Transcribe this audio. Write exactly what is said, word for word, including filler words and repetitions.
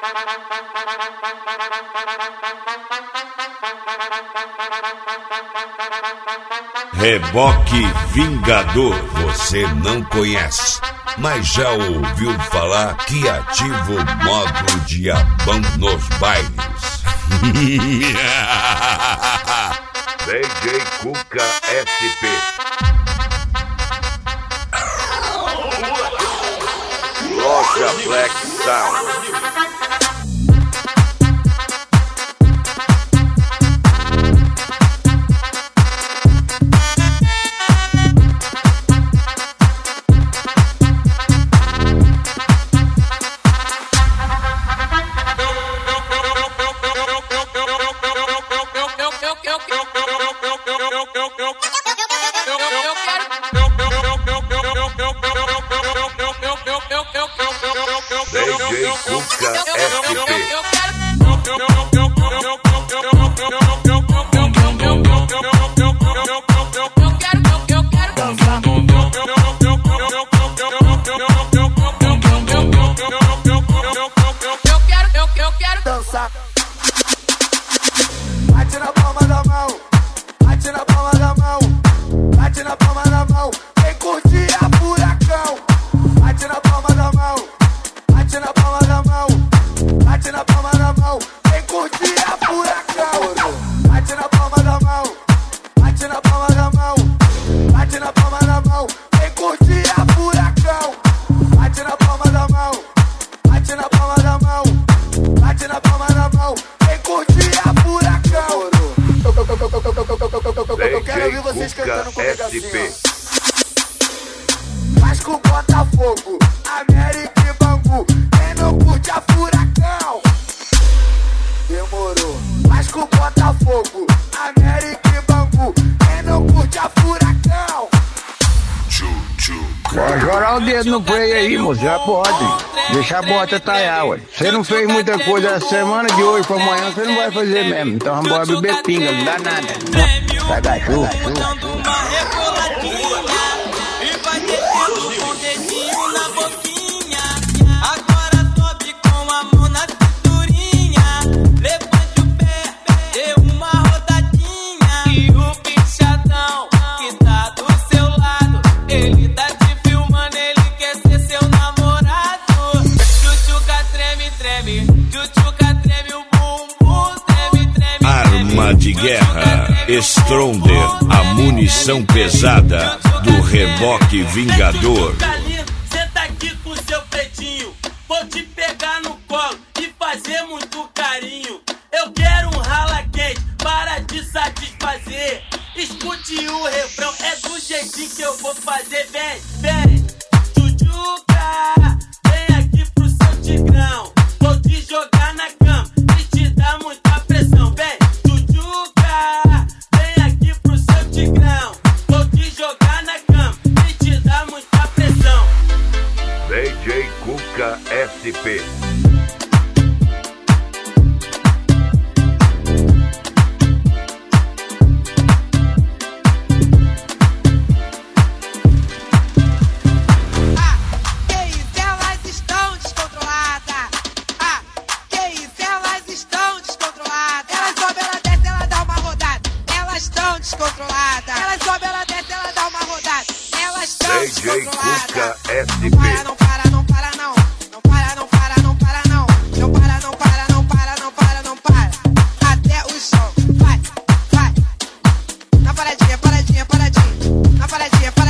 Reboque Vingador, você não conhece, mas já ouviu falar que ativa o modo diabão nos bailes. D J Cuca S P. Loja Black Sound. D J Cuca S P. Dançar. Bate na palma da mão, bate na palma da mão, bate na palma da mão, vem curtir a furacão. Bate na palma da mão, bate na palma da mão, bate na palma da mão, vem curtir a furacão. Bate na palma da mão, bate na palma da mão, bate na palma da mão, vem curtir a furacão. Bate na palma da mão, bate na palma da mão, bate na palma da mão, vem curtir a furacão. Eu quero ouvir vocês cantando comigo assim, ó. Vasco, Botafogo, América e Bangu, quem não curte a furacão? Demorou. Vasco, Botafogo, América e Bangu, quem não curte a furacão? Pode jogar o dedo no play aí, moço, já pode. Deixa a bota talhar, ué. Você não fez muita coisa essa semana, de hoje pra amanhã você não vai fazer mesmo. Então vamos embora beber pinga, não dá nada. Sai da chuva. E vai descendo com o dedinho na boquinha. Agora sobe com a mão na cinturinha. Levante o pé, dê uma rodadinha. E o bichadão que tá do seu lado, ele tá te filmando, ele quer ser seu namorado. Tchutchuca treme, treme, tchutchuca treme o bumbum, treme, treme. Arma de guerra, Stronger, a munição pesada do Reboque Vingador. Senta aqui com seu pretinho, vou te pegar no colo e fazer muito carinho. Eu quero um rala quente para te satisfazer. Escute o refrão, é do jeitinho que eu vou fazer. Vem, vem, tchutchuca, vem aqui pro seu tigrão. Vou te jogar na cama e te dar muita pressão. Vem, tchutchuca, vem aqui pro seu tigrão. Vou te jogar na cama e te dar muita pressão. D J Cuca S P. Descontrolada. Ela sobe, ela desce, ela dá uma rodada. Elas estão D J Cuca S P. Não para, não para, não. Não para, não para, não para, não. Não para, não para, não para, não para, não para. Até o chão. Vai, vai. Na paradinha, paradinha, paradinha. Na paradinha, paradinha.